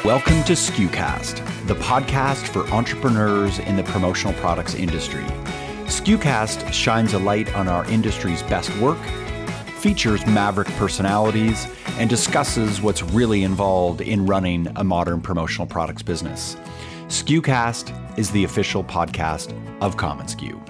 Welcome to SKUcast, the podcast for entrepreneurs in the promotional products industry. SKUcast shines a light on our industry's best work, features maverick personalities, and discusses what's really involved in running a modern promotional products business. SKUcast is the official podcast of commonsku.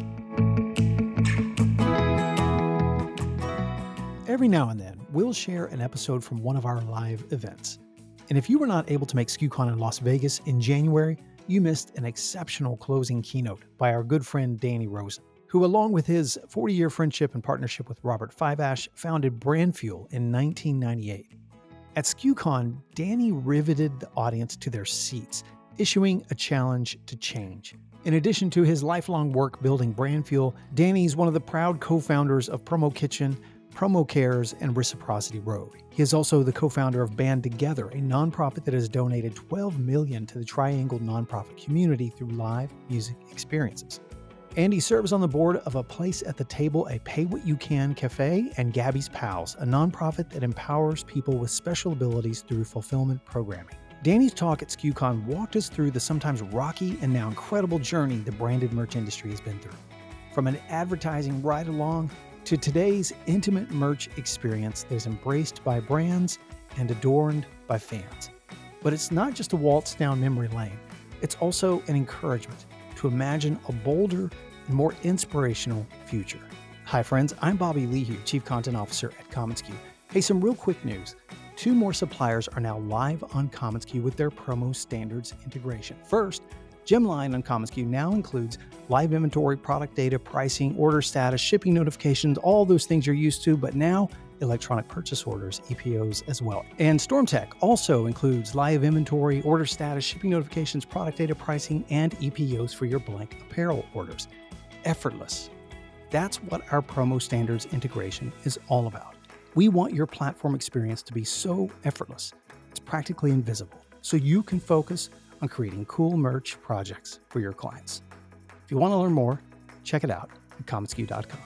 Every now and then, we'll share an episode from one of our live events. And if you were not able to make SKUCon in Las Vegas in January, you missed an exceptional closing keynote by our good friend Danny Rosen, who, along with his 40-year friendship and partnership with Robert Fivash, founded Brandfuel in 1998. At SKUCon, Danny riveted the audience to their seats, issuing a challenge to change. In addition to his lifelong work building Brandfuel, Danny's one of the proud co-founders of Promo Kitchen, Promo Cares, and Reciprocity Road. He is also the co-founder of Band Together, a nonprofit that has donated $12 million to the Triangle nonprofit community through live music experiences. And he serves on the board of A Place at the Table, a pay-what-you-can cafe, and Gabby's Pals, a nonprofit that empowers people with special abilities through fulfillment programming. Danny's talk at SKUCon walked us through the sometimes rocky and now incredible journey the branded merch industry has been through. From an advertising ride-along to today's intimate merch experience that is embraced by brands and adorned by fans. But it's not just a waltz down memory lane. It's also an encouragement to imagine a bolder and more inspirational future. Hi friends, I'm Bobby Lehue, Chief Content Officer at commonsku. Hey, some real quick news. 2 more suppliers are now live on commonsku with their promo standards integration. First, Gemline on commonsku now includes live inventory, product data, pricing, order status, shipping notifications, all those things you're used to, but now electronic purchase orders, EPOs as well. And StormTech also includes live inventory, order status, shipping notifications, product data, pricing, and EPOs for your blank apparel orders. Effortless. That's what our promo standards integration is all about. We want your platform experience to be so effortless, it's practically invisible, so you can focus on creating cool merch projects for your clients. If you want to learn more, check it out at commonsku.com.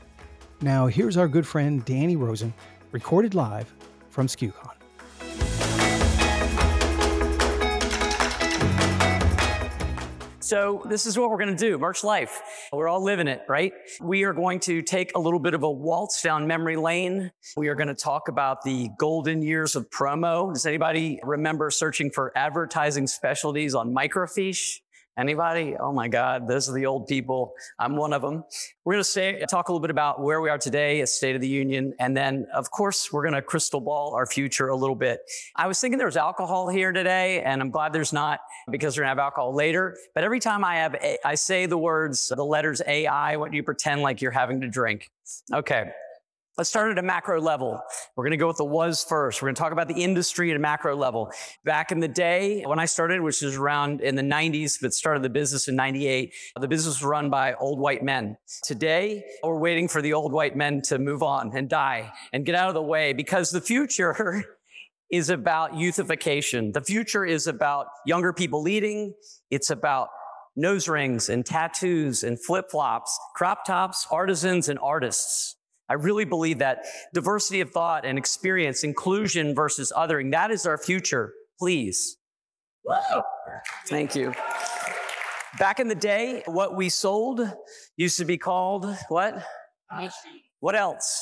Now, here's our good friend Danny Rosen, recorded live from SKUCon. So this is what we're going to do, Merch Life. We're all living it, right? We are going to take a little bit of a waltz down memory lane. We are going to talk about the golden years of promo. Does anybody remember searching for advertising specialties on microfiche? Anybody? Oh my God, those are the old people. I'm one of them. We're going to talk a little bit about where we are today, a State of the Union, and then, of course, we're going to crystal ball our future a little bit. I was thinking there was alcohol here today, and I'm glad there's not because we're going to have alcohol later. But every time I say the letters AI, I want you to pretend like you're having to drink. Okay. Let's start at a macro level. We're going to go with the was first. We're going to talk about the industry at a macro level. Back in the day when I started, which was around in the 90s, but started the business in 98, the business was run by old white men. Today, we're waiting for the old white men to move on and die and get out of the way because the future is about youthification. The future is about younger people leading. It's about nose rings and tattoos and flip-flops, crop tops, artisans, and artists. I really believe that diversity of thought and experience, inclusion versus othering, that is our future. Please. Whoa. Thank you. Back in the day, what we sold used to be called what? What else?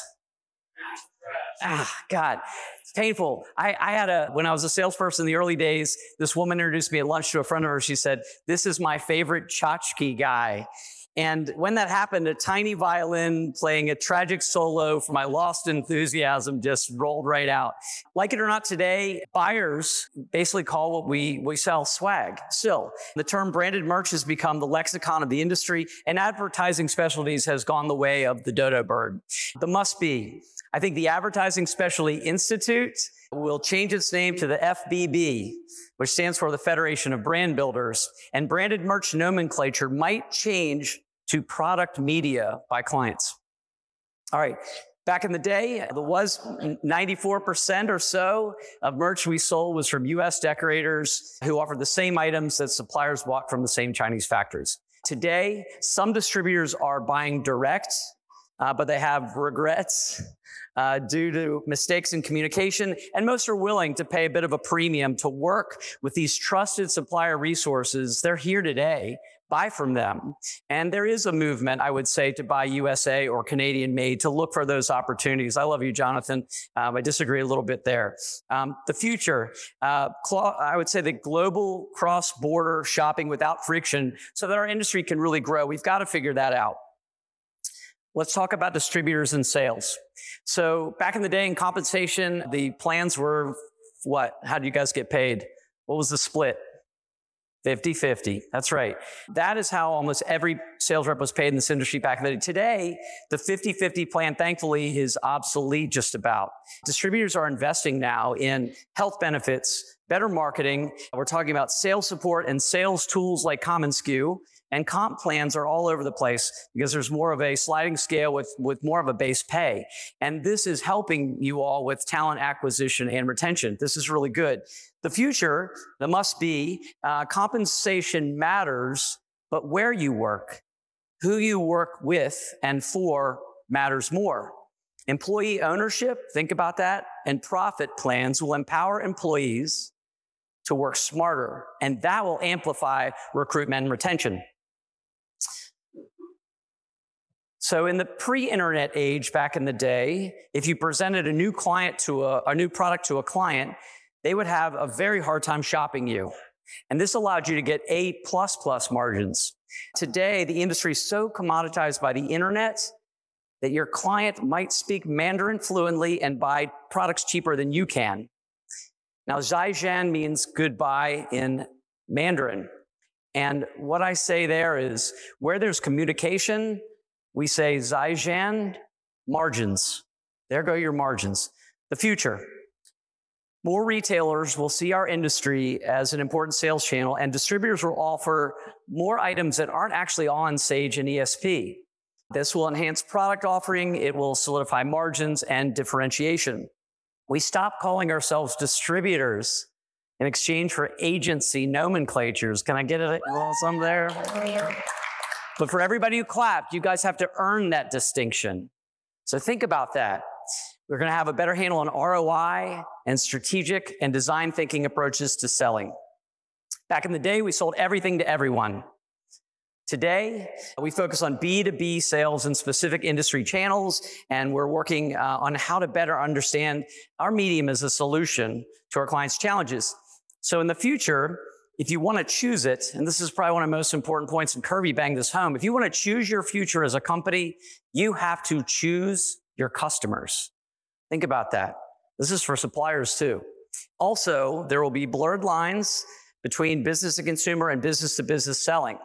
God, it's painful. When I was a salesperson in the early days, this woman introduced me at lunch to a friend of hers. She said, "This is my favorite tchotchke guy." And when that happened, a tiny violin playing a tragic solo for my lost enthusiasm just rolled right out. Like it or not today, buyers basically call what we sell swag. Still, the term branded merch has become the lexicon of the industry, and advertising specialties has gone the way of the dodo bird. The must be. I think the Advertising Specialty Institute will change its name to the FBB, which stands for the Federation of Brand Builders, and branded merch nomenclature might change to product media by clients. All right, back in the day, there was 94% or so of merch we sold was from US decorators who offered the same items that suppliers bought from the same Chinese factories. Today, some distributors are buying direct but they have regrets due to mistakes in communication, and most are willing to pay a bit of a premium to work with these trusted supplier resources. They're here today. Buy from them. And there is a movement, I would say, to buy USA or Canadian made, to look for those opportunities. I love you, Jonathan. I disagree a little bit there. The future, I would say the global cross-border shopping without friction so that our industry can really grow. We've got to figure that out. Let's talk about distributors and sales. So back in the day in compensation, the plans were what? How do you guys get paid? What was the split? 50-50. That's right. That is how almost every sales rep was paid in this industry back in the day. Today, the 50-50 plan, thankfully, is obsolete just about. Distributors are investing now in health benefits, better marketing. We're talking about sales support and sales tools like commonsku. And comp plans are all over the place because there's more of a sliding scale with more of a base pay. And this is helping you all with talent acquisition and retention. This is really good. The future, there must be, compensation matters, but where you work, who you work with and for matters more. Employee ownership, think about that, and profit plans will empower employees to work smarter, and that will amplify recruitment and retention. So in the pre-internet age back in the day, if you presented a new client to a new product to a client, they would have a very hard time shopping you. And this allowed you to get A++ margins. Today, the industry is so commoditized by the internet that your client might speak Mandarin fluently and buy products cheaper than you can. Now, Zaijian means goodbye in Mandarin. And what I say there is, where there's communication, we say Zaijian margins. There go your margins. The future. More retailers will see our industry as an important sales channel, and distributors will offer more items that aren't actually on Sage and ESP. This will enhance product offering, it will solidify margins and differentiation. We stop calling ourselves distributors in exchange for agency nomenclatures. Can I get it? Well, some there. But for everybody who clapped, you guys have to earn that distinction. So think about that. We're going to have a better handle on ROI and strategic and design thinking approaches to selling. Back in the day, we sold everything to everyone. Today, we focus on B2B sales in specific industry channels, and we're working on how to better understand our medium as a solution to our clients' challenges. So in the future, if you want to choose it, and this is probably one of the most important points, and Kirby banged this home, if you want to choose your future as a company, you have to choose your customers. Think about that. This is for suppliers too. Also, there will be blurred lines between business to consumer and business to business selling.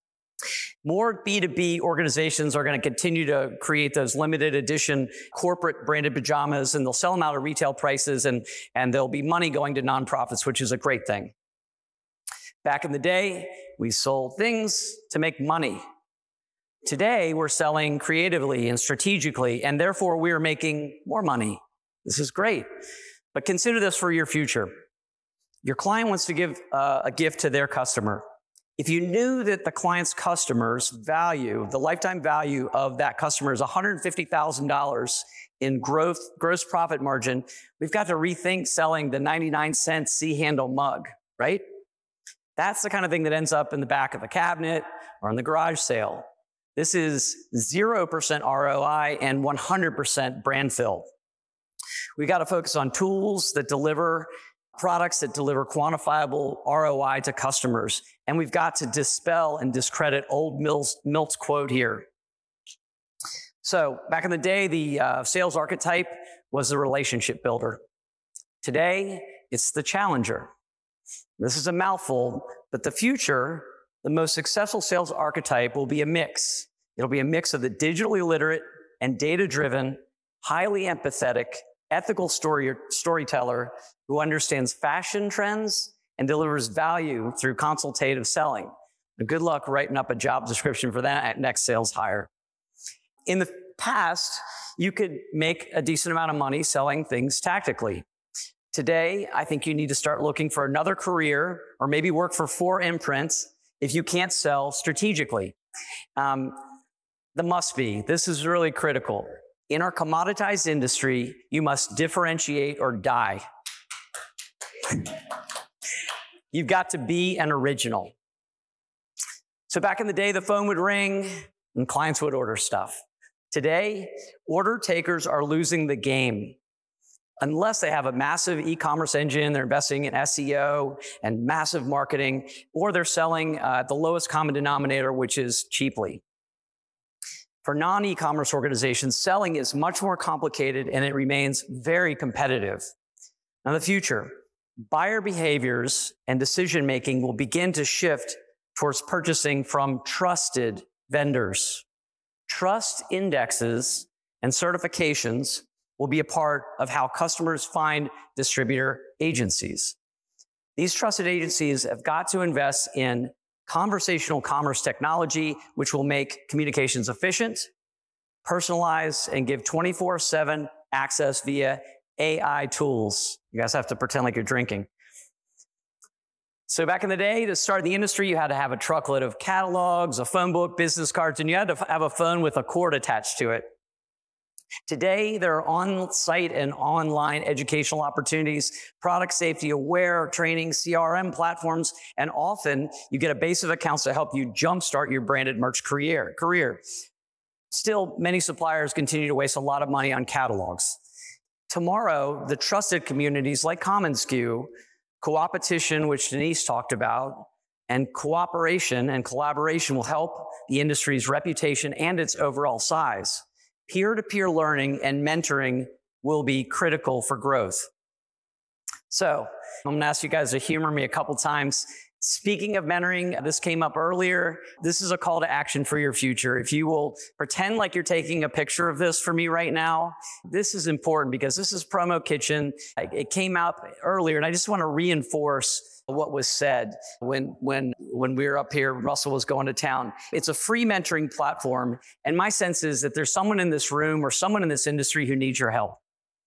More B2B organizations are going to continue to create those limited edition corporate branded pajamas, and they'll sell them out at retail prices, and there'll be money going to nonprofits, which is a great thing. Back in the day, we sold things to make money. Today, we're selling creatively and strategically, and therefore we are making more money. This is great. But consider this for your future. Your client wants to give a gift to their customer. If you knew that the client's customer's value, the lifetime value of that customer is $150,000 in gross profit margin, we've got to rethink selling the 99-cent C-handle mug, right? That's the kind of thing that ends up in the back of a cabinet or in the garage sale. This is 0% ROI and 100% brand fill. We got to focus on tools that deliver products that deliver quantifiable ROI to customers. And we've got to dispel and discredit old Milt's quote here. So back in the day, the sales archetype was the relationship builder. Today, it's the challenger. This is a mouthful, but the future, the most successful sales archetype will be a mix. It'll be a mix of the digitally literate and data-driven, highly empathetic, ethical storyteller who understands fashion trends and delivers value through consultative selling. Good luck writing up a job description for that next sales hire. In the past, you could make a decent amount of money selling things tactically. Today, I think you need to start looking for another career or maybe work for 4imprint if you can't sell strategically. The must be. This is really critical. In our commoditized industry, you must differentiate or die. You've got to be an original. So back in the day, the phone would ring and clients would order stuff. Today, order takers are losing the game. Unless they have a massive e-commerce engine, they're investing in SEO and massive marketing, or they're selling at the lowest common denominator, which is cheaply. For non-e-commerce organizations, selling is much more complicated and it remains very competitive. Now, in the future, buyer behaviors and decision-making will begin to shift towards purchasing from trusted vendors. Trust indexes and certifications will be a part of how customers find distributor agencies. These trusted agencies have got to invest in conversational commerce technology, which will make communications efficient, personalized, and give 24/7 access via AI tools. You guys have to pretend like you're drinking. So back in the day, to start the industry, you had to have a truckload of catalogs, a phone book, business cards, and you had to have a phone with a cord attached to it. Today, there are on-site and online educational opportunities, product safety aware training, CRM platforms, and often you get a base of accounts to help you jumpstart your branded merch career. Still, many suppliers continue to waste a lot of money on catalogs. Tomorrow, the trusted communities like commonsku, co-opetition, which Denise talked about, and cooperation and collaboration will help the industry's reputation and its overall size. Peer-to-peer learning and mentoring will be critical for growth. So I'm going to ask you guys to humor me a couple times. Speaking of mentoring, this came up earlier. This is a call to action for your future. If you will pretend like you're taking a picture of this for me right now, this is important because this is Promo Kitchen. It came out earlier, and I just want to reinforce what was said when we were up here, Russell was going to town. It's a free mentoring platform, and my sense is that there's someone in this room or someone in this industry who needs your help.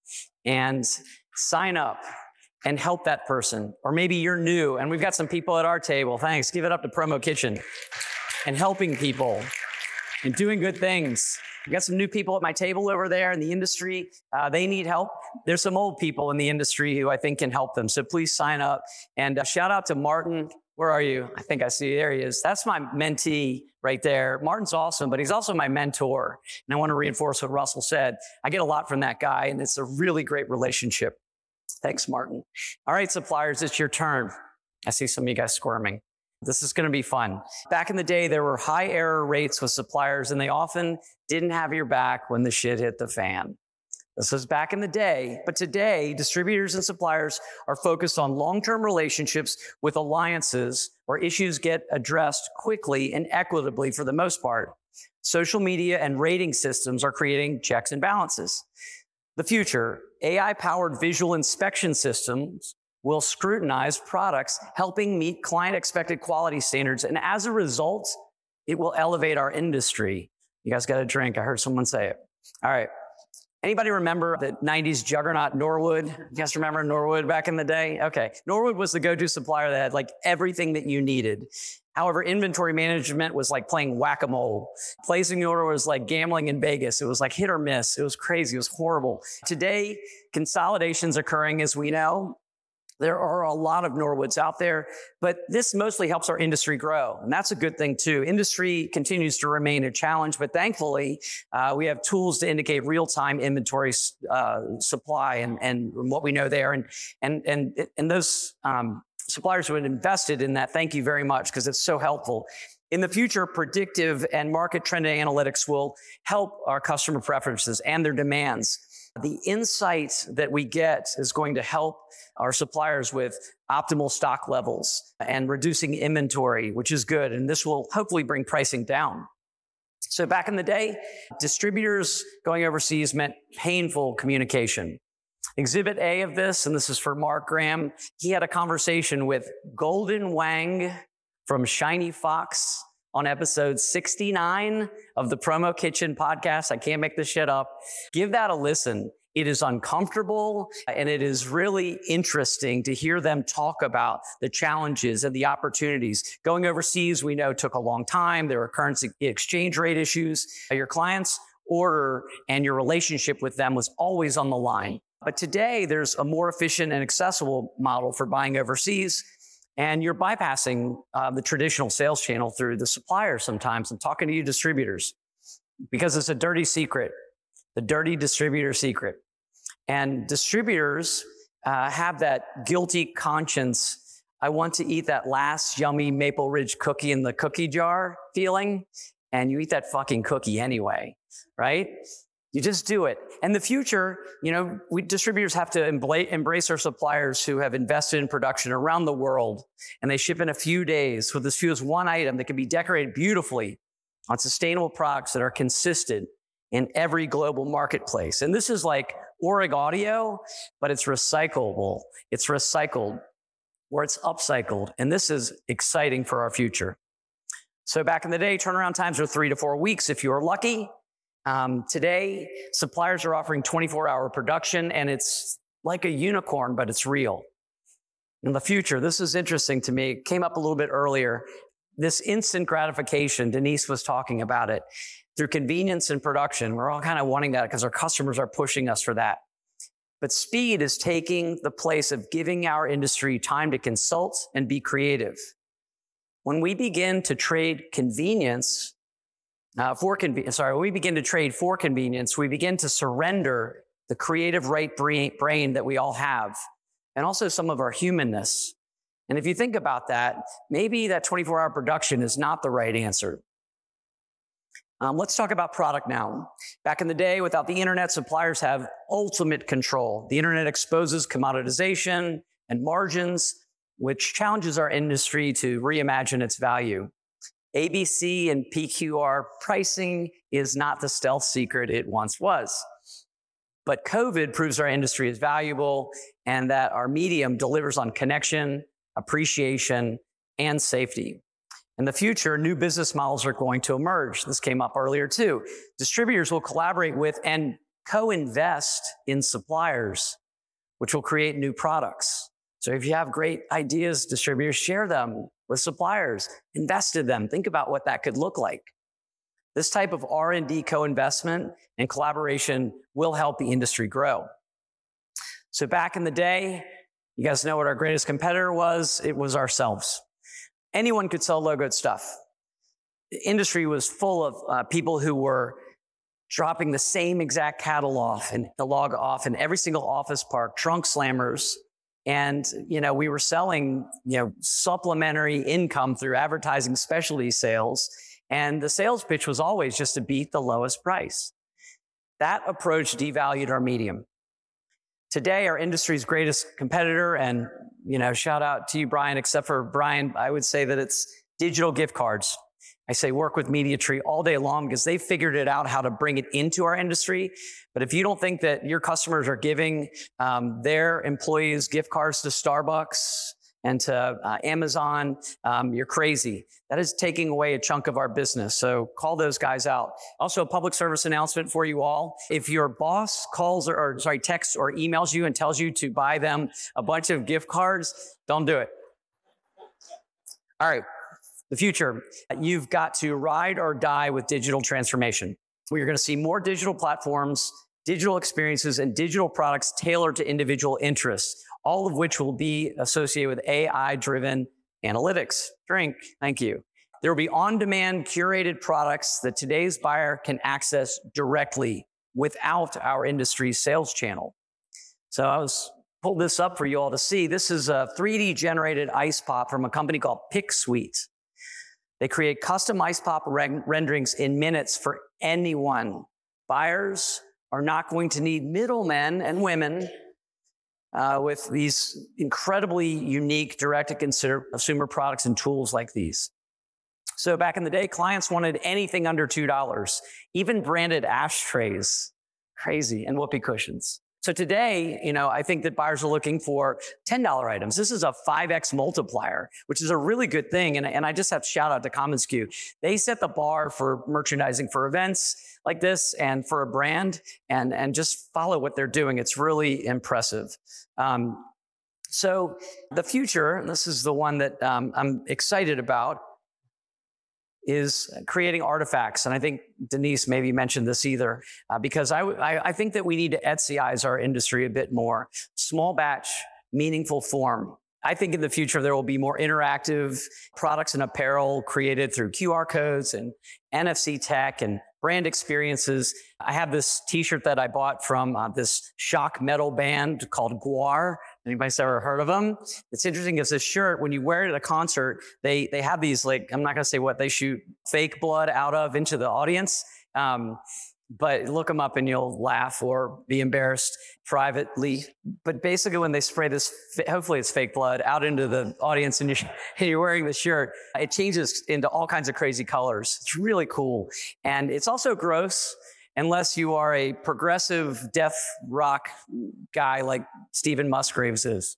And sign up and help that person. Or maybe you're new, and we've got some people at our table. Thanks. Give it up to Promo Kitchen and helping people and doing good things. We got some new people at my table over there in the industry. They need help. There's some old people in the industry who I think can help them. So please sign up. And shout out to Martin. Where are you? I think I see. There he is. That's my mentee right there. Martin's awesome, but he's also my mentor. And I want to reinforce what Russell said. I get a lot from that guy, and it's a really great relationship. Thanks, Martin. All right, suppliers, it's your turn. I see some of you guys squirming. This is going to be fun. Back in the day, there were high error rates with suppliers, and they often didn't have your back when the shit hit the fan. This was back in the day, but today, distributors and suppliers are focused on long-term relationships with alliances where issues get addressed quickly and equitably for the most part. Social media and rating systems are creating checks and balances. The future, AI-powered visual inspection systems will scrutinize products, helping meet client-expected quality standards. And as a result, it will elevate our industry. You guys got a drink. I heard someone say it. All right. Anybody remember the 90s juggernaut Norwood? You guys remember Norwood back in the day? Okay. Norwood was the go-to supplier that had like everything that you needed. However, inventory management was like playing whack-a-mole. Placing the order was like gambling in Vegas. It was like hit or miss. It was crazy. It was horrible. Today, consolidation's occurring, as we know. There are a lot of Norwoods out there, but this mostly helps our industry grow. And that's a good thing too. Industry continues to remain a challenge, but thankfully, we have tools to indicate real-time inventory supply and what we know there. And those suppliers who have invested in that, thank you very much, because it's so helpful. In the future, predictive and market trend analytics will help our customer preferences and their demands. The insight that we get is going to help our suppliers with optimal stock levels and reducing inventory, which is good. And this will hopefully bring pricing down. So back in the day, distributors going overseas meant painful communication. Exhibit A of this, and this is for Mark Graham, he had a conversation with Golden Wang from Shiny Fox on episode 69 of the Promo Kitchen podcast. I can't make this shit up. Give that a listen. It is uncomfortable, and it is really interesting to hear them talk about the challenges and the opportunities. Going overseas, we know, took a long time. There were currency exchange rate issues. Your clients' order and your relationship with them was always on the line. But today, there's a more efficient and accessible model for buying overseas, and you're bypassing the traditional sales channel through the supplier sometimes and talking to you distributors, because it's a dirty secret, the dirty distributor secret. And distributors have that guilty conscience. I want to eat that last yummy Maple Ridge cookie in the cookie jar feeling, and you eat that fucking cookie anyway, right? You just do it. And the future, we distributors have to embrace our suppliers who have invested in production around the world, and they ship in a few days with as few as one item that can be decorated beautifully on sustainable products that are consistent in every global marketplace. And this is like Orig Audio, but it's recyclable. It's recycled, or it's upcycled. And this is exciting for our future. So back in the day, turnaround times were 3 to 4 weeks if you were lucky. Today, suppliers are offering 24-hour production, and it's like a unicorn, but it's real. In the future, this is interesting to me. It came up a little bit earlier. This instant gratification, Denise was talking about it. Through convenience and production, we're all kind of wanting that because our customers are pushing us for that. But speed is taking the place of giving our industry time to consult and be creative. When we begin to trade convenience, when we begin to trade for convenience, we begin to surrender the creative right brain that we all have, and also some of our humanness. And if you think about that, maybe that 24-hour production is not the right answer. Let's talk about product now. Back in the day, without the internet, suppliers have ultimate control. The internet exposes commoditization and margins, which challenges our industry to reimagine its value. ABC and PQR pricing is not the stealth secret it once was. But COVID proves our industry is valuable and that our medium delivers on connection, appreciation, and safety. In the future, new business models are going to emerge. This came up earlier too. Distributors will collaborate with and co-invest in suppliers, which will create new products. So if you have great ideas, distributors, share them with suppliers, invest in them. Think about what that could look like. This type of R&D co-investment and collaboration will help the industry grow. So back in the day, you guys know what our greatest competitor was? It was ourselves. Anyone could sell logoed stuff. The industry was full of people who were dropping the same exact catalog and the log off in every single office park, trunk slammers. And, we were selling, supplementary income through advertising specialty sales. And the sales pitch was always just to beat the lowest price. That approach devalued our medium. Today, our industry's greatest competitor, and, shout out to you, Brian, except for Brian, I would say that it's digital gift cards. I say work with MediaTree all day long because they figured it out how to bring it into our industry. But if you don't think that your customers are giving their employees gift cards to Starbucks and to Amazon, you're crazy. That is taking away a chunk of our business. So call those guys out. Also, a public service announcement for you all. If your boss texts or emails you and tells you to buy them a bunch of gift cards, don't do it. All right. The future, you've got to ride or die with digital transformation. We're going to see more digital platforms, digital experiences, and digital products tailored to individual interests, all of which will be associated with AI-driven analytics. Thank you. There will be on-demand curated products that today's buyer can access directly without our industry's sales channel. So I pulled this up for you all to see. This is a 3D generated ice pop from a company called PicSuite. They create custom ice pop renderings in minutes for anyone. Buyers are not going to need middlemen and women with these incredibly unique direct-to-consumer products and tools like these. So back in the day, clients wanted anything under $2, even branded ashtrays, crazy, and whoopee cushions. So today, I think that buyers are looking for $10 items. This is a 5X multiplier, which is a really good thing. And I just have to shout out to commonsku. They set the bar for merchandising for events like this and for a brand, and just follow what they're doing. It's really impressive. So the future, and this is the one that I'm excited about, is creating artifacts. And I think Denise maybe mentioned this either, because I think that we need to Etsyize our industry a bit more. Small batch, meaningful form. I think in the future, there will be more interactive products and apparel created through QR codes and NFC tech and brand experiences. I have this t-shirt that I bought from this shock metal band called Gwar. Anybody's ever heard of them? It's interesting. It's this shirt, when you wear it at a concert, they have these, like, I'm not going to say what they shoot fake blood out of into the audience. But look them up and you'll laugh or be embarrassed privately. But basically when they spray this, hopefully it's fake blood, out into the audience and you're wearing the shirt, it changes into all kinds of crazy colors. It's really cool. And it's also gross unless you are a progressive death rock guy like Stephen Musgraves is.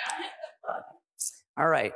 All right.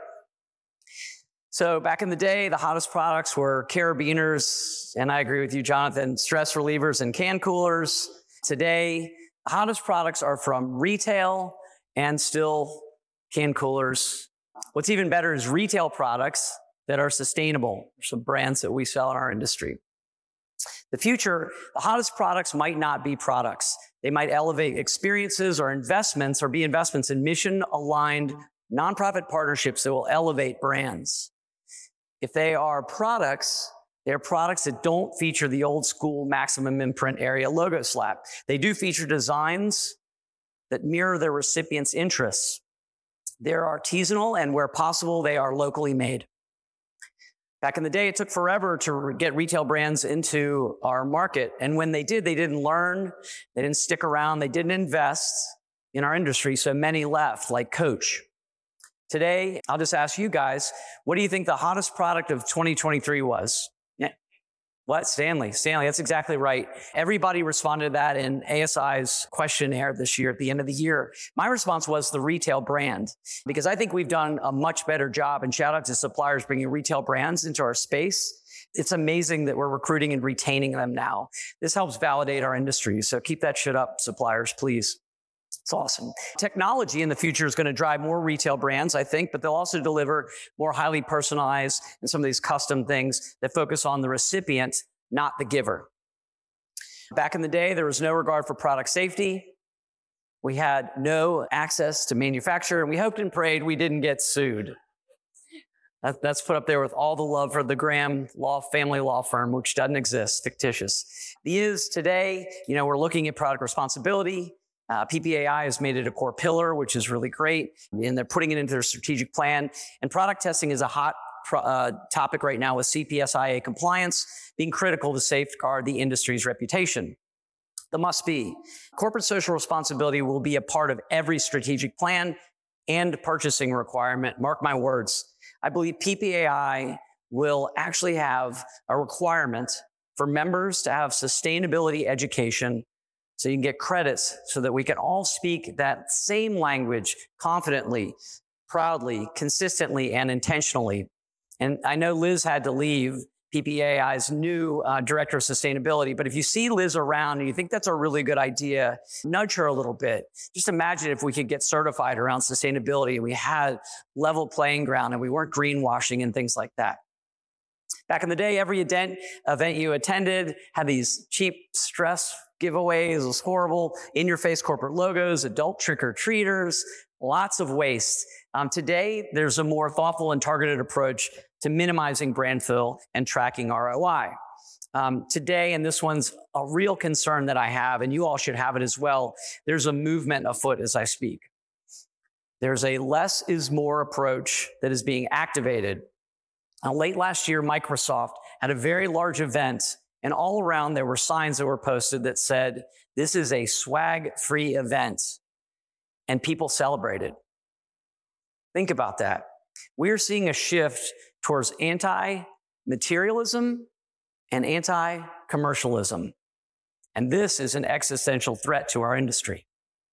So back in the day, the hottest products were carabiners, and I agree with you, Jonathan, stress relievers and can coolers. Today, the hottest products are from retail and still can coolers. What's even better is retail products that are sustainable. Some brands that we sell in our industry. The future, the hottest products might not be products. They might elevate experiences or investments, or be investments in mission-aligned nonprofit partnerships that will elevate brands. If they are products, they're products that don't feature the old school maximum imprint area logo slap. They do feature designs that mirror their recipients' interests. They're artisanal, and where possible, they are locally made. Back in the day, it took forever to get retail brands into our market. And when they did, they didn't learn, they didn't stick around, they didn't invest in our industry, so many left, like Coach. Today, I'll just ask you guys, what do you think the hottest product of 2023 was? Yeah. What? Stanley. That's exactly right. Everybody responded to that in ASI's questionnaire this year at the end of the year. My response was the retail brand, because I think we've done a much better job, and shout out to suppliers bringing retail brands into our space. It's amazing that we're recruiting and retaining them now. This helps validate our industry. So keep that shit up, suppliers, please. It's awesome. Technology in the future is going to drive more retail brands, I think, but they'll also deliver more highly personalized and some of these custom things that focus on the recipient, not the giver. Back in the day, there was no regard for product safety. We had no access to manufacture, and we hoped and prayed we didn't get sued. That's put up there with all the love for the Graham family law firm, which doesn't exist, fictitious. The is today, we're looking at product responsibility. PPAI has made it a core pillar, which is really great, and they're putting it into their strategic plan. And product testing is a hot topic right now, with CPSIA compliance being critical to safeguard the industry's reputation. The must be. Corporate social responsibility will be a part of every strategic plan and purchasing requirement. Mark my words. I believe PPAI will actually have a requirement for members to have sustainability education, so you can get credits, so that we can all speak that same language confidently, proudly, consistently, and intentionally. And I know Liz had to leave, PPAI's new director of sustainability, but if you see Liz around and you think that's a really good idea, nudge her a little bit. Just imagine if we could get certified around sustainability and we had level playing ground and we weren't greenwashing and things like that. Back in the day, every event you attended had these cheap stress giveaways. It was horrible. In-your-face corporate logos, adult trick-or-treaters, lots of waste. Today, there's a more thoughtful and targeted approach to minimizing brand fill and tracking ROI. Today, and this one's a real concern that I have, and you all should have it as well, there's a movement afoot as I speak. There's a less is more approach that is being activated. Late last year, Microsoft had a very large event, and all around there were signs that were posted that said, "This is a swag-free event," and people celebrated. Think about that. We're seeing a shift towards anti-materialism and anti-commercialism, and this is an existential threat to our industry.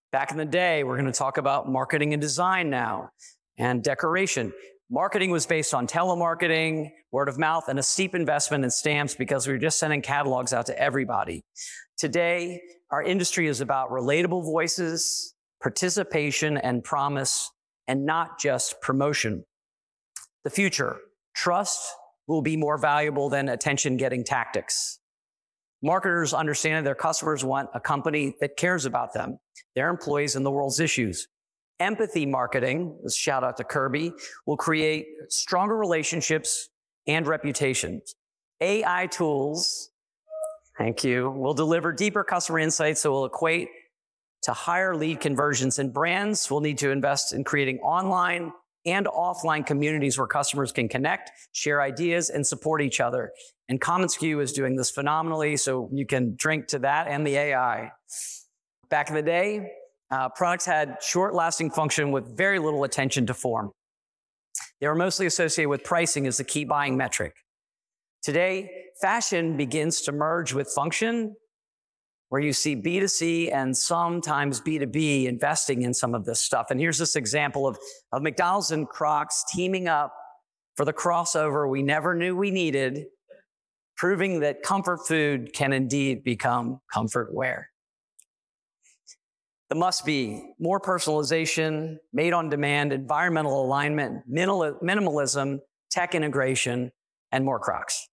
Back in the day, we're going to talk about marketing and design now and decoration. Marketing was based on telemarketing, word of mouth, and a steep investment in stamps because we were just sending catalogs out to everybody. Today, our industry is about relatable voices, participation, and promise, and not just promotion. The future, trust will be more valuable than attention-getting tactics. Marketers understand their customers want a company that cares about them, their employees, and the world's issues. Empathy marketing, a shout out to Kirby, will create stronger relationships and reputations. AI tools, thank you, will deliver deeper customer insights that will equate to higher lead conversions, and brands will need to invest in creating online and offline communities where customers can connect, share ideas, and support each other. And commonsku is doing this phenomenally, so you can drink to that and the AI. Back in the day, products had short-lasting function with very little attention to form. They were mostly associated with pricing as the key buying metric. Today, fashion begins to merge with function, where you see B2C and sometimes B2B investing in some of this stuff. And here's this example of McDonald's and Crocs teaming up for the crossover we never knew we needed, proving that comfort food can indeed become comfort wear. The must be more personalization, made on demand, environmental alignment, minimalism, tech integration, and more Crocs.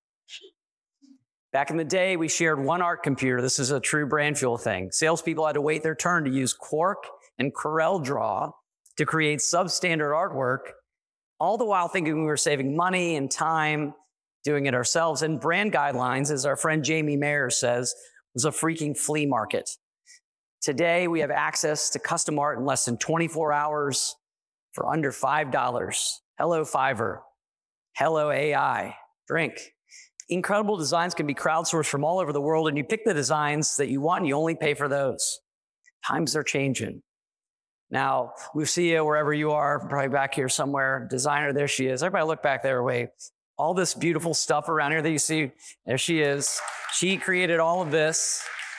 Back in the day, we shared one art computer. This is a true brand fuel thing. Salespeople had to wait their turn to use Quark and CorelDRAW to create substandard artwork, all the while thinking we were saving money and time doing it ourselves. And brand guidelines, as our friend Jamie Mayer says, was a freaking flea market. Today, we have access to custom art in less than 24 hours for under $5. Hello, Fiverr. Hello, AI. Drink. Incredible designs can be crowdsourced from all over the world, and you pick the designs that you want, and you only pay for those. Times are changing. Now, Lucia, wherever you are, probably back here somewhere, designer, there she is. Everybody look back there, wait. All this beautiful stuff around here that you see, there she is. She created all of this.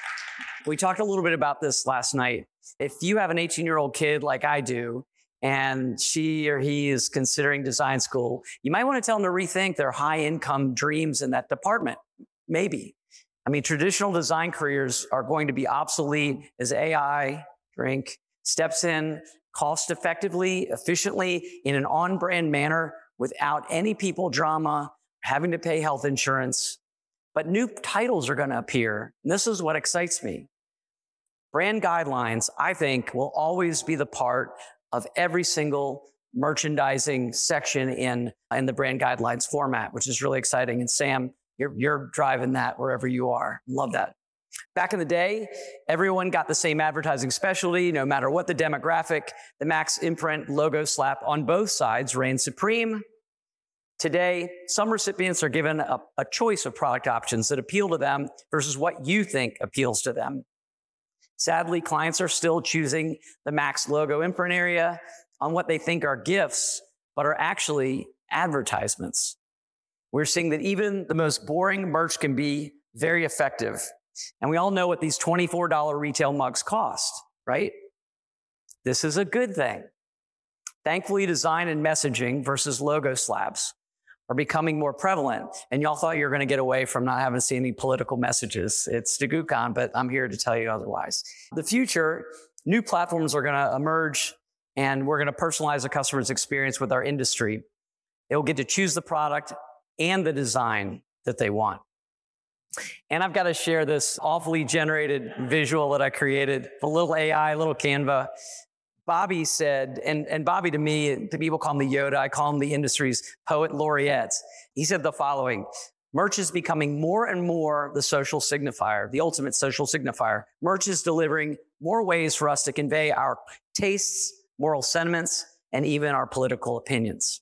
We talked a little bit about this last night. If you have an 18-year-old kid like I do, and she or he is considering design school, you might want to tell them to rethink their high-income dreams in that department. Maybe. I mean, traditional design careers are going to be obsolete as AI, steps in cost-effectively, efficiently, in an on-brand manner without any people drama, having to pay health insurance. But new titles are going to appear. And this is what excites me. Brand guidelines, I think, will always be the part of every single merchandising section in the brand guidelines format, which is really exciting. And Sam, you're driving that wherever you are. Love that. Back in the day, everyone got the same advertising specialty, no matter what the demographic. The Max imprint logo slap on both sides reigned supreme. Today, some recipients are given a choice of product options that appeal to them versus what you think appeals to them. Sadly, clients are still choosing the Max logo imprint area on what they think are gifts, but are actually advertisements. We're seeing that even the most boring merch can be very effective. And we all know what these $24 retail mugs cost, right? This is a good thing. Thankfully, design and messaging versus logo slabs are becoming more prevalent. And y'all thought you were going to get away from not having to see any political messages. It's DeGucon, but I'm here to tell you otherwise. The future, new platforms are going to emerge, and we're going to personalize the customer's experience with our industry. They'll get to choose the product and the design that they want. And I've got to share this awfully generated visual that I created, a little AI, a little Canva. Bobby said, and Bobby to me, people call him the Yoda, I call him the industry's poet laureate. He said the following: merch is becoming more and more the social signifier, the ultimate social signifier. Merch is delivering more ways for us to convey our tastes, moral sentiments, and even our political opinions.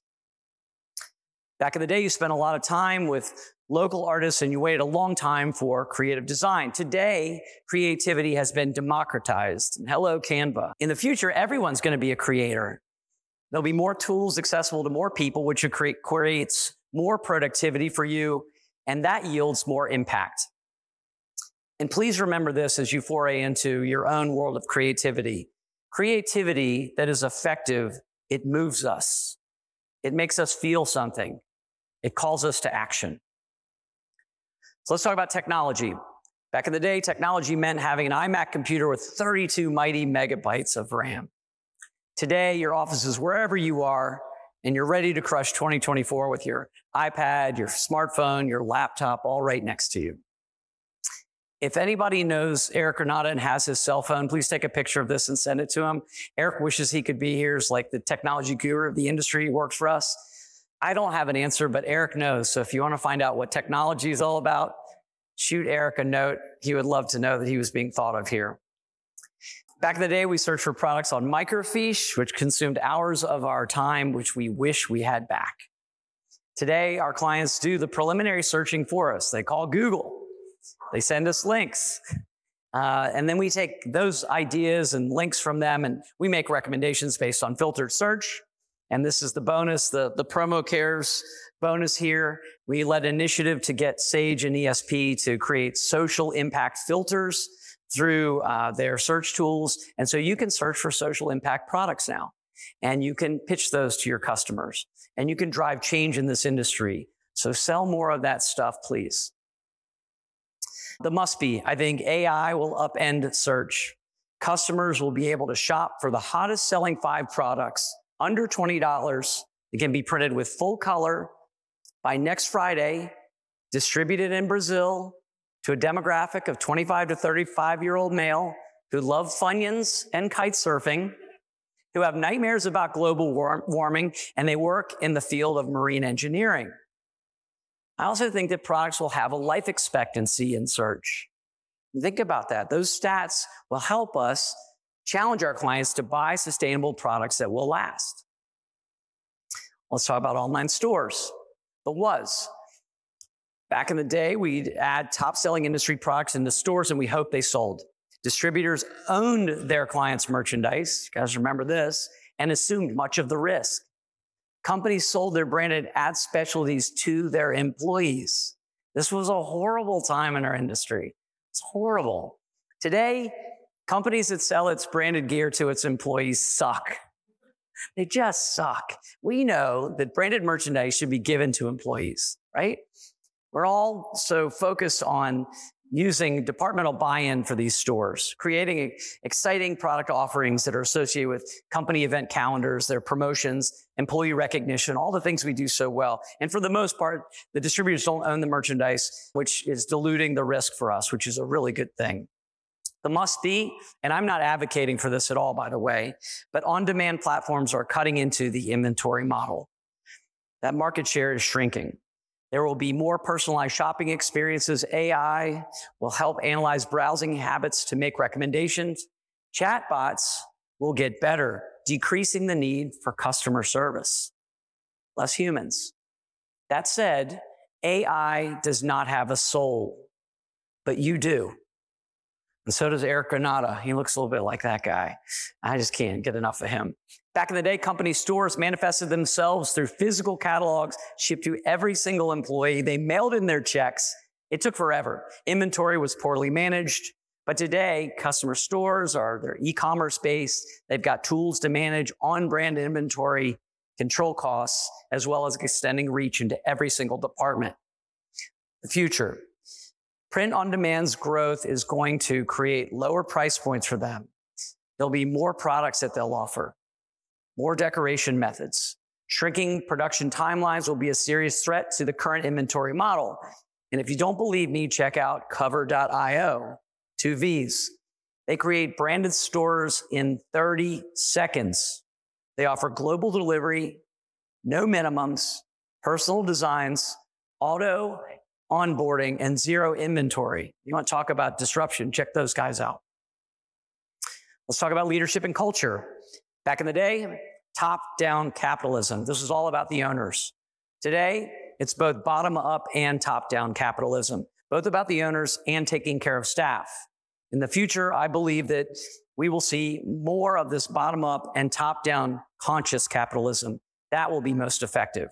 Back in the day, you spent a lot of time with local artists and you waited a long time for creative design. Today, creativity has been democratized. And hello, Canva. In the future, everyone's going to be a creator. There'll be more tools accessible to more people, which creates more productivity for you, and that yields more impact. And please remember this as you foray into your own world of creativity. Creativity that is effective, it moves us. It makes us feel something. It calls us to action. So let's talk about technology. Back in the day, technology meant having an iMac computer with 32 mighty megabytes of RAM. Today, your office is wherever you are, and you're ready to crush 2024 with your iPad, your smartphone, your laptop, all right next to you. If anybody knows Eric Granata and has his cell phone, please take a picture of this and send it to him. Eric wishes he could be here. He's like the technology guru of the industry. He works for us. I don't have an answer, but Eric knows. So if you want to find out what technology is all about, shoot Eric a note. He would love to know that he was being thought of here. Back in the day, we searched for products on microfiche, which consumed hours of our time, which we wish we had back. Today, our clients do the preliminary searching for us. They call Google. They send us links. And then we take those ideas and links from them, and we make recommendations based on filtered search. And this is the bonus, the promo cares bonus here. We led an initiative to get Sage and ESP to create social impact filters through their search tools. And so you can search for social impact products now, and you can pitch those to your customers, and you can drive change in this industry. So sell more of that stuff, please. The must be, I think AI will upend search. Customers will be able to shop for the hottest selling 5 products under $20. It can be printed with full color by next Friday, distributed in Brazil to a demographic of 25 to 35-year-old male who love Funyuns and kite surfing, who have nightmares about global warming, and they work in the field of marine engineering. I also think that products will have a life expectancy in search. Think about that. Those stats will help us challenge our clients to buy sustainable products that will last. Let's talk about online stores. The was. Back in the day, we'd add top-selling industry products into stores, and we hoped they sold. Distributors owned their clients' merchandise, you guys remember this, and assumed much of the risk. Companies sold their branded ad specialties to their employees. This was a horrible time in our industry. It's horrible. Today, companies that sell its branded gear to its employees suck. They just suck. We know that branded merchandise should be given to employees, right? We're all so focused on using departmental buy-in for these stores, creating exciting product offerings that are associated with company event calendars, their promotions, employee recognition, all the things we do so well. And for the most part, the distributors don't own the merchandise, which is diluting the risk for us, which is a really good thing. The must be, and I'm not advocating for this at all, by the way, but on-demand platforms are cutting into the inventory model. That market share is shrinking. There will be more personalized shopping experiences. AI will help analyze browsing habits to make recommendations. Chatbots will get better, decreasing the need for customer service. Less humans. That said, AI does not have a soul, but you do. And so does Eric Granata. He looks a little bit like that guy. I just can't get enough of him. Back in the day, company stores manifested themselves through physical catalogs shipped to every single employee. They mailed in their checks. It took forever. Inventory was poorly managed. But today, customer stores they're e-commerce based. They've got tools to manage on-brand inventory, control costs, as well as extending reach into every single department. The future. Print on demand's growth is going to create lower price points for them. There'll be more products that they'll offer, more decoration methods. Shrinking production timelines will be a serious threat to the current inventory model. And if you don't believe me, check out Cover.io, 2 V's. They create branded stores in 30 seconds. They offer global delivery, no minimums, personal designs, auto onboarding, and zero inventory. You want to talk about disruption, check those guys out. Let's talk about leadership and culture. Back in the day, top-down capitalism. This was all about the owners. Today, it's both bottom-up and top-down capitalism, both about the owners and taking care of staff. In the future, I believe that we will see more of this bottom-up and top-down conscious capitalism. That will be most effective.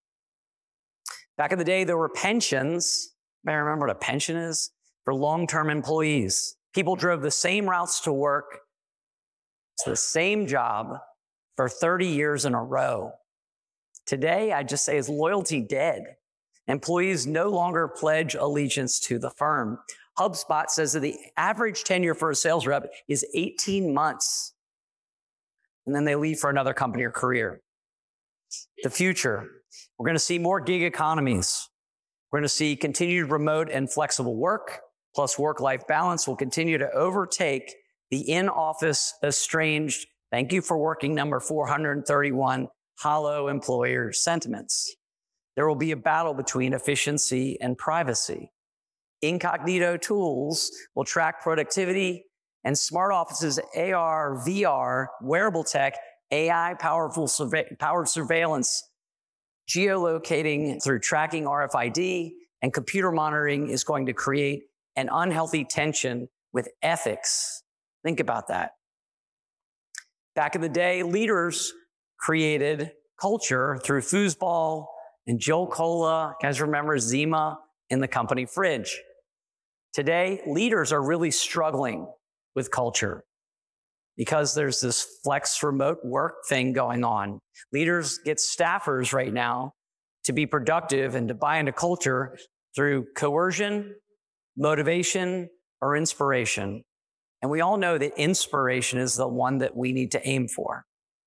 Back in the day, there were pensions. I remember what a pension is? For long-term employees. People drove the same routes to work, It's the same job for 30 years in a row. Today, I just say, is loyalty dead? Employees no longer pledge allegiance to the firm. HubSpot says that the average tenure for a sales rep is 18 months. And then they leave for another company or career. The future, we're going to see more gig economies. We're going to see continued remote and flexible work, plus work-life balance will continue to overtake the in-office estranged, thank you for working number 431, hollow employer sentiments. There will be a battle between efficiency and privacy. Incognito tools will track productivity, and smart offices, AR, VR, wearable tech, AI powered surveillance, geolocating through tracking RFID, and computer monitoring is going to create an unhealthy tension with ethics. Think about that. Back in the day, leaders created culture through foosball and Jolt Cola. You guys remember Zima in the company fridge. Today, leaders are really struggling with culture because there's this flex remote work thing going on. Leaders get staffers right now to be productive and to buy into culture through coercion, motivation, or inspiration. And we all know that inspiration is the one that we need to aim for.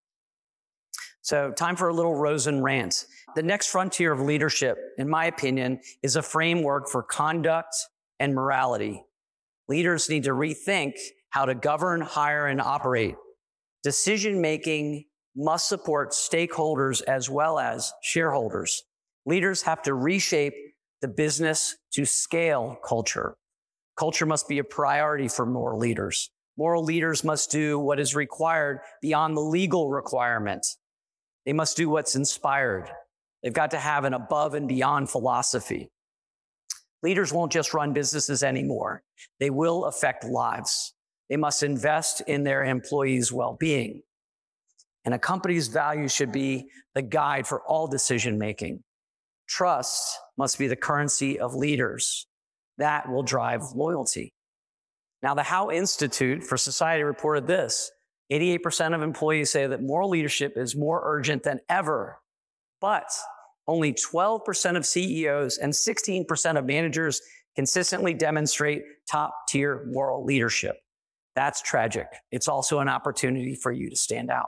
So time for a little Rosen rant. The next frontier of leadership, in my opinion, is a framework for conduct and morality. Leaders need to rethink how to govern, hire, and operate. Decision-making must support stakeholders as well as shareholders. Leaders have to reshape the business to scale culture. Culture must be a priority for moral leaders. Moral leaders must do what is required beyond the legal requirement. They must do what's inspired. They've got to have an above and beyond philosophy. Leaders won't just run businesses anymore. They will affect lives. They must invest in their employees' well-being. And a company's values should be the guide for all decision-making. Trust must be the currency of leaders. That will drive loyalty. Now, the Howe Institute for Society reported this. 88% of employees say that moral leadership is more urgent than ever, but only 12% of CEOs and 16% of managers consistently demonstrate top-tier moral leadership. That's tragic. It's also an opportunity for you to stand out.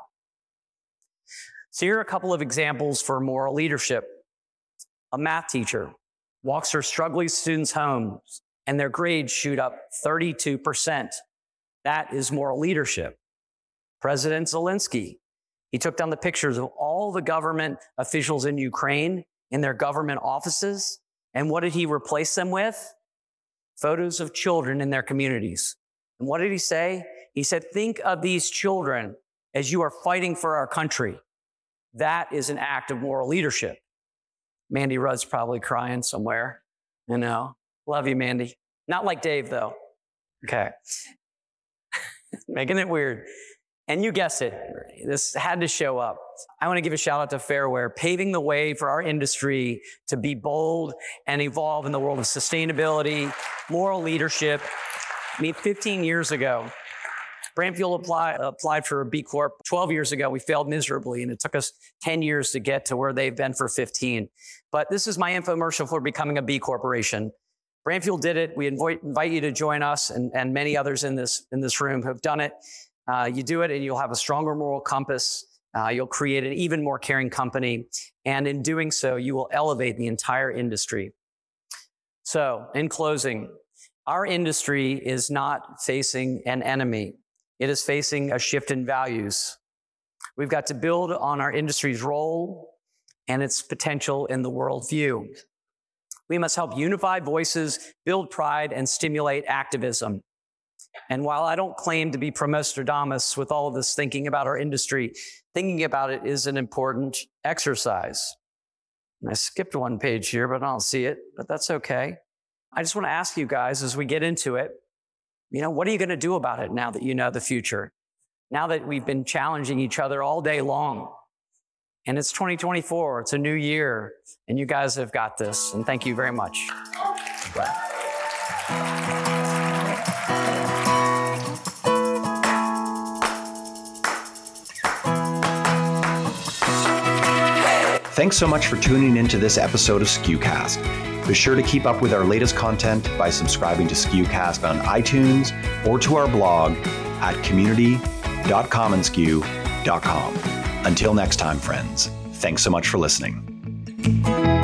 So here are a couple of examples for moral leadership. A math teacher walks her struggling students home and their grades shoot up 32%. That is moral leadership. President Zelensky, he took down the pictures of all the government officials in Ukraine in their government offices. And what did he replace them with? Photos of children in their communities. And what did he say? He said, think of these children as you are fighting for our country. That is an act of moral leadership. Mandy Rudd's probably crying somewhere. You know, love you, Mandy. Not like Dave, though. Okay. Making it weird. And you guessed it, this had to show up. I want to give a shout out to Fairware, paving the way for our industry to be bold and evolve in the world of sustainability, moral leadership. I mean, 15 years ago, Brandfield applied for a B Corp. 12 years ago, we failed miserably, and it took us 10 years to get to where they've been for 15. But this is my infomercial for becoming a B Corporation. Brandfield did it. We invite you to join us and many others in this room who have done it. You do it and you'll have a stronger moral compass. You'll create an even more caring company. And in doing so, you will elevate the entire industry. So in closing, our industry is not facing an enemy. It is facing a shift in values. We've got to build on our industry's role and its potential in the worldview. We must help unify voices, build pride, and stimulate activism. And while I don't claim to be Promostradamus with all of this thinking about our industry, thinking about it is an important exercise. And I skipped one page here, but I don't see it, but that's okay. I just want to ask you guys as we get into it, what are you going to do about it now that you know the future? Now that we've been challenging each other all day long, and it's 2024, it's a new year, and you guys have got this, and thank you very much. Thanks so much for tuning into this episode of SKUcast. Be sure to keep up with our latest content by subscribing to SKUcast on iTunes or to our blog at community.commonsku.com. Until next time, friends, thanks so much for listening.